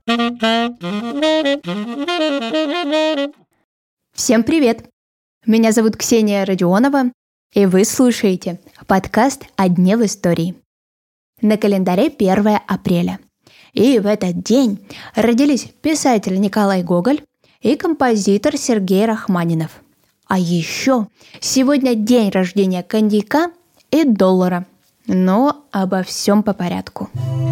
Всем привет! Меня зовут Ксения Родионова, и вы слушаете подкаст «О дне в истории». На календаре 1 апреля. И в этот день родились писатель Николай Гоголь и композитор Сергей Рахманинов. А еще сегодня день рождения коньяка и доллара. Но обо всем по порядку.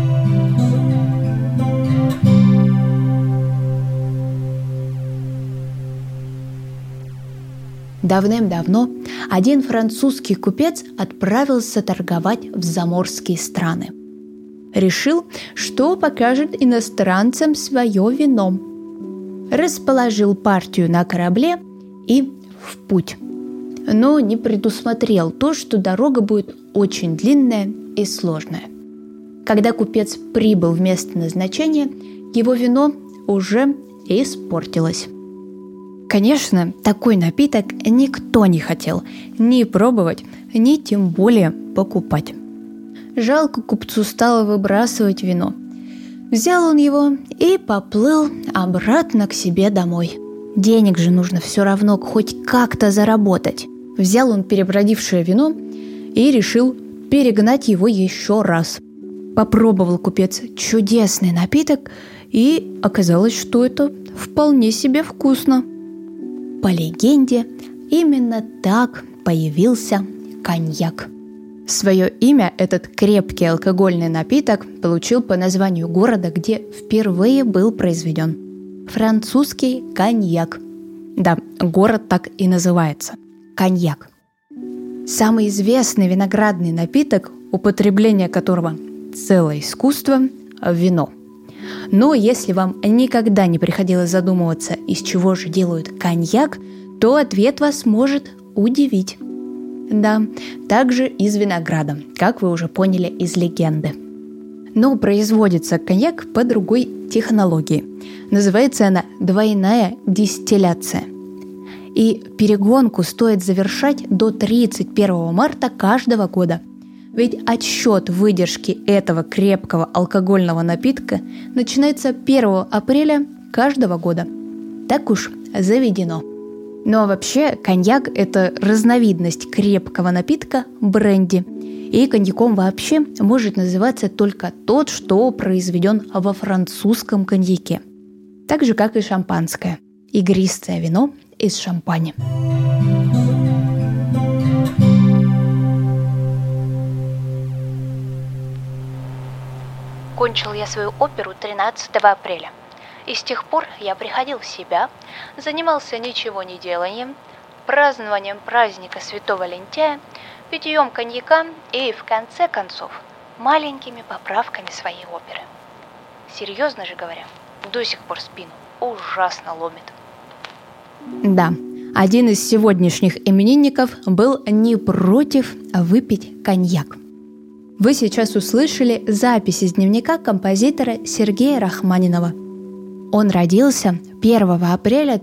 Давным-давно один французский купец отправился торговать в заморские страны. Решил, что покажет иностранцам свое вино. Расположил партию на корабле и в путь. Но не предусмотрел то, что дорога будет очень длинная и сложная. Когда купец прибыл в место назначения, его вино уже испортилось. Конечно, такой напиток никто не хотел ни пробовать, ни тем более покупать. Жалко купцу стало выбрасывать вино. Взял он его и поплыл обратно к себе домой. Денег же нужно все равно хоть как-то заработать. Взял он перебродившее вино и решил перегнать его еще раз. Попробовал купец чудесный напиток, и оказалось, что это вполне себе вкусно. По легенде, именно так появился коньяк. Свое имя этот крепкий алкогольный напиток получил по названию города, где впервые был произведен. Французский коньяк. Да, город так и называется. Коньяк. Самый известный виноградный напиток, употребление которого целое искусство – вино. Но если вам никогда не приходилось задумываться, из чего же делают коньяк, то ответ вас может удивить. Да, также из винограда, как вы уже поняли из легенды. Но производится коньяк по другой технологии. Называется она двойная дистилляция. И перегонку стоит завершать до 31 марта каждого года. Ведь отсчет выдержки этого крепкого алкогольного напитка начинается 1 апреля каждого года. Так уж заведено. Ну а вообще коньяк – это разновидность крепкого напитка бренди. И коньяком вообще может называться только тот, что произведен во французском коньяке. Так же, как и шампанское. Игристое вино из шампани. Кончил я свою оперу 13 апреля. И с тех пор я приходил в себя, занимался ничего не деланием, празднованием праздника Святого Лентяя, питьем коньяка и, в конце концов, маленькими поправками своей оперы. Серьезно же говоря, до сих пор спину ужасно ломит. Да, один из сегодняшних именинников был не против выпить коньяк. Вы сейчас услышали запись из дневника композитора Сергея Рахманинова. Он родился 1 апреля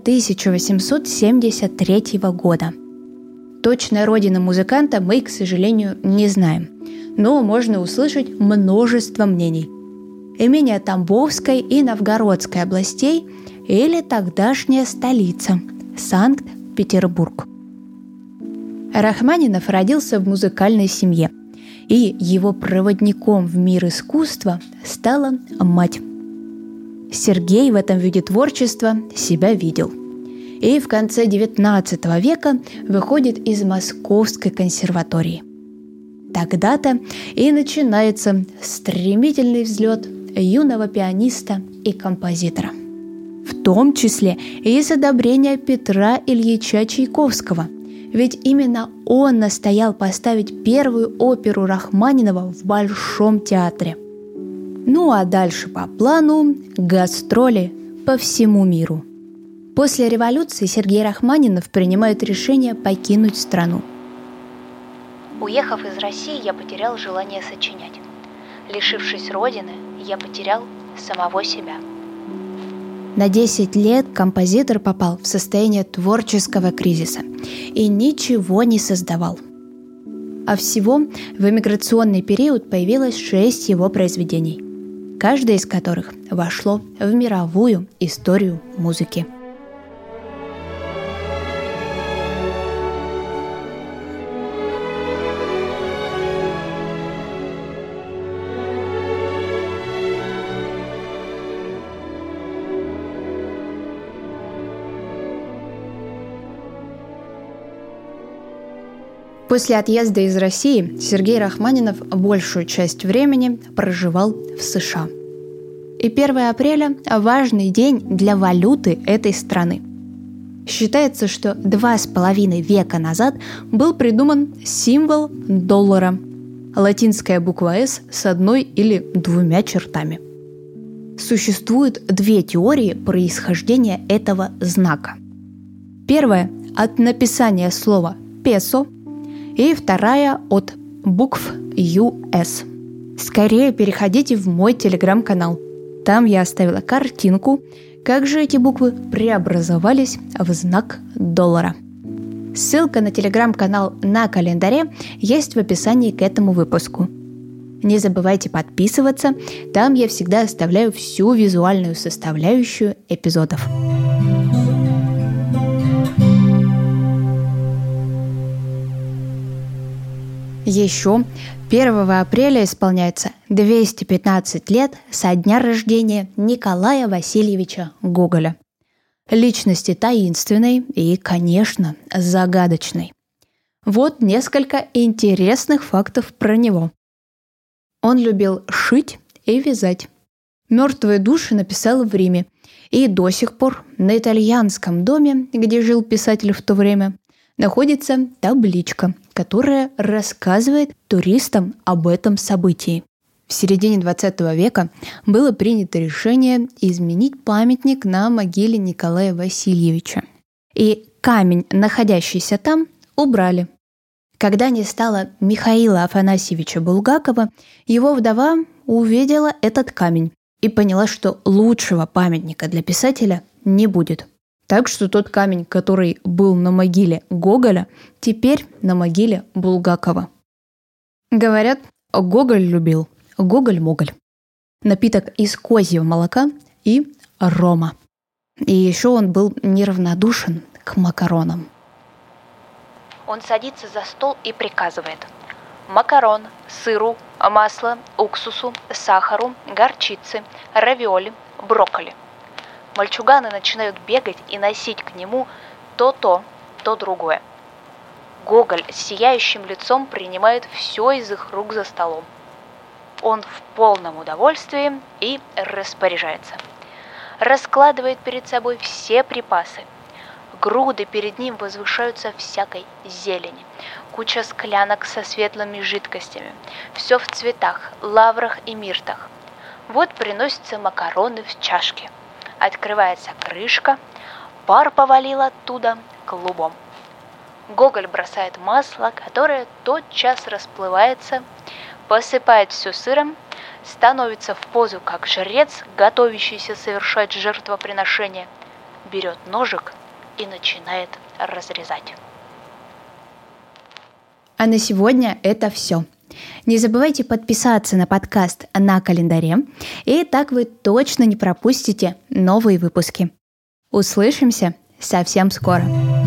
1873 года. Точной родины музыканта мы, к сожалению, не знаем, но можно услышать множество мнений. Имение Тамбовской и Новгородской областей или тогдашняя столица – Санкт-Петербург. Рахманинов родился в музыкальной семье. И его проводником в мир искусства стала мать. Сергей в этом виде творчества себя видел. И в конце XIX века выходит из Московской консерватории. Тогда-то и начинается стремительный взлет юного пианиста и композитора. В том числе и с одобрения Петра Ильича Чайковского. Ведь именно он настоял поставить первую оперу Рахманинова в Большом театре. Ну а дальше по плану гастроли по всему миру. После революции Сергей Рахманинов принимает решение покинуть страну. Уехав из России, я потерял желание сочинять. Лишившись родины, я потерял самого себя. На 10 лет композитор попал в состояние творческого кризиса и ничего не создавал. А всего в эмиграционный период появилось 6 его произведений. каждое из которых вошло в мировую историю музыки. После отъезда из России Сергей Рахманинов большую часть времени проживал в США. И 1 апреля – важный день для валюты этой страны. Считается, что 2,5 века назад был придуман символ доллара – латинская буква «С» с одной или двумя чертами. Существует две теории происхождения этого знака. Первая – от написания слова «песо», и вторая от букв US. Скорее переходите в мой телеграм-канал. Там я оставила картинку, как же эти буквы преобразовались в знак доллара. Ссылка на телеграм-канал на календаре есть в описании к этому выпуску. Не забывайте подписываться, там я всегда оставляю всю визуальную составляющую эпизодов. Еще 1 апреля исполняется 215 лет со дня рождения Николая Васильевича Гоголя. Личности таинственной и, конечно, загадочной. Вот несколько интересных фактов про него. Он любил шить и вязать. «Мертвые души» написал в Риме. И до сих пор на итальянском доме, где жил писатель в то время, находится табличка, которая рассказывает туристам об этом событии. В середине 20 века было принято решение изменить памятник на могиле Николая Васильевича. И камень, находящийся там, убрали. Когда не стало Михаила Афанасьевича Булгакова, его вдова увидела этот камень и поняла, что лучшего памятника для писателя не будет. Так что тот камень, который был на могиле Гоголя, теперь на могиле Булгакова. Говорят, Гоголь любил Гоголь-моголь. Напиток из козьего молока и рома. И еще он был неравнодушен к макаронам. Он садится за стол и приказывает: макарон, сыру, масло, уксусу, сахару, горчицы, равиоли, брокколи. Мальчуганы начинают бегать и носить к нему то другое. Гоголь с сияющим лицом принимает все из их рук за столом. Он в полном удовольствии и распоряжается. Раскладывает перед собой все припасы. Груды перед ним возвышаются всякой зелени. Куча склянок со светлыми жидкостями. Все в цветах, лаврах и миртах. Вот приносятся макароны в чашке. Открывается крышка, пар повалил оттуда клубом. Гоголь бросает масло, которое тотчас расплывается, посыпает все сыром, становится в позу, как жрец, готовящийся совершать жертвоприношение, берет ножик и начинает разрезать. А на сегодня это все. Не забывайте подписаться на подкаст на календаре, и так вы точно не пропустите новые выпуски. Услышимся совсем скоро.